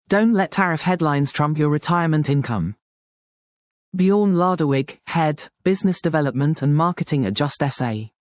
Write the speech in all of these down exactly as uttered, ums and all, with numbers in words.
Don't let tariff headlines trump your retirement income. Bjorn Ladewig, Head, Business Development and Marketing at Just S A.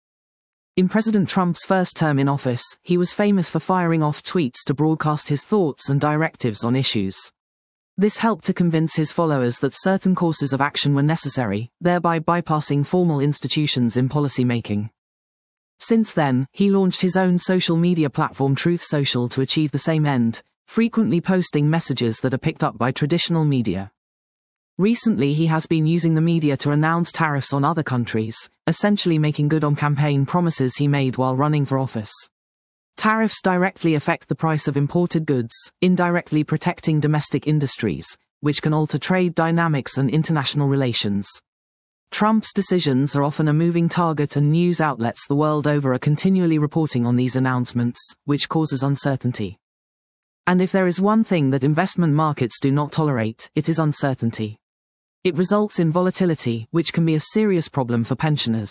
In President Trump's first term in office, he was famous for firing off tweets to broadcast his thoughts and directives on issues. This helped to convince his followers that certain courses of action were necessary, thereby bypassing formal institutions in policymaking. Since then, he launched his own social media platform Truth Social to achieve the same end, frequently posting messages that are picked up by traditional media. Recently he has been using the media to announce tariffs on other countries, essentially making good on campaign promises he made while running for office. Tariffs directly affect the price of imported goods, indirectly protecting domestic industries, which can alter trade dynamics and international relations. Trump's decisions are often a moving target, and news outlets the world over are continually reporting on these announcements, which causes uncertainty. And if there is one thing that investment markets do not tolerate, it is uncertainty. It results in volatility, which can be a serious problem for pensioners.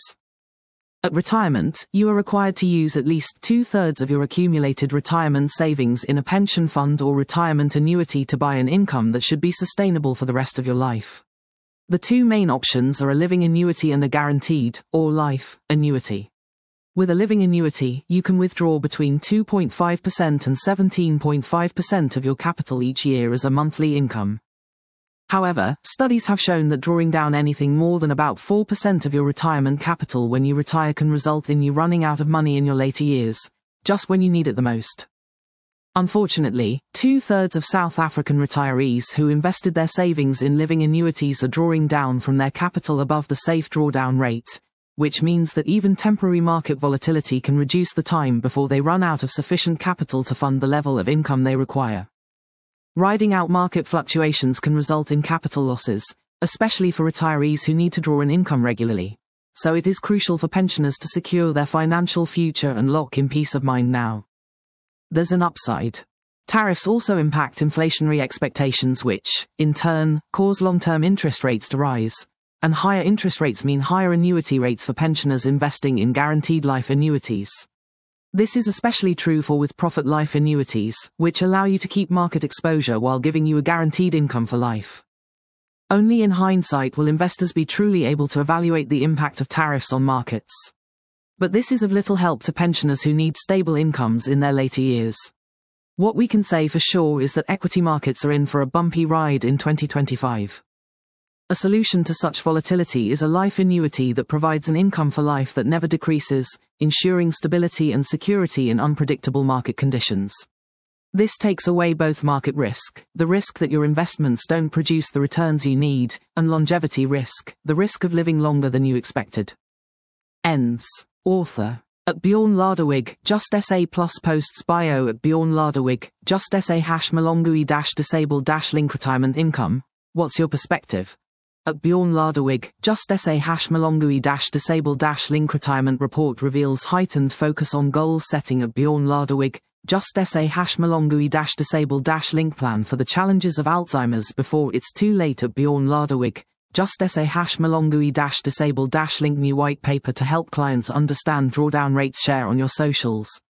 At retirement, you are required to use at least two-thirds of your accumulated retirement savings in a pension fund or retirement annuity to buy an income that should be sustainable for the rest of your life. The two main options are a living annuity and a guaranteed, or life, annuity. With a living annuity, you can withdraw between two point five percent and seventeen point five percent of your capital each year as a monthly income. However, studies have shown that drawing down anything more than about four percent of your retirement capital when you retire can result in you running out of money in your later years, just when you need it the most. Unfortunately, two-thirds of South African retirees who invested their savings in living annuities are drawing down from their capital above the safe drawdown rate, which means that even temporary market volatility can reduce the time before they run out of sufficient capital to fund the level of income they require. Riding out market fluctuations can result in capital losses, especially for retirees who need to draw an income regularly, so it is crucial for pensioners to secure their financial future and lock in peace of mind now. There's an upside. Tariffs also impact inflationary expectations, which, in turn, cause long-term interest rates to rise, and higher interest rates mean higher annuity rates for pensioners investing in guaranteed life annuities. This is especially true for with-profit life annuities, which allow you to keep market exposure while giving you a guaranteed income for life. Only in hindsight will investors be truly able to evaluate the impact of tariffs on markets. But this is of little help to pensioners who need stable incomes in their later years. What we can say for sure is that equity markets are in for a bumpy ride in twenty twenty-five. A solution to such volatility is a life annuity that provides an income for life that never decreases, ensuring stability and security in unpredictable market conditions. This takes away both market risk, the risk that your investments don't produce the returns you need, and longevity risk, the risk of living longer than you expected. Ends. Author. At Bjorn Ladewig, Just S A plus posts bio at Bjorn Ladewig, Just S A hash Malongui dash disabled dash link retirement income. What's your perspective? At Bjorn Ladewig, Just S A hash Malongui dash disabled dash link retirement report reveals heightened focus on goal setting at Bjorn Ladewig, Just S A hash Malongui dash disabled dash link plan for the challenges of Alzheimer's before it's too late at Bjorn Ladewig, Just S A hash Malongui dash disabled dash link new white paper to help clients understand drawdown rates. Share on your socials.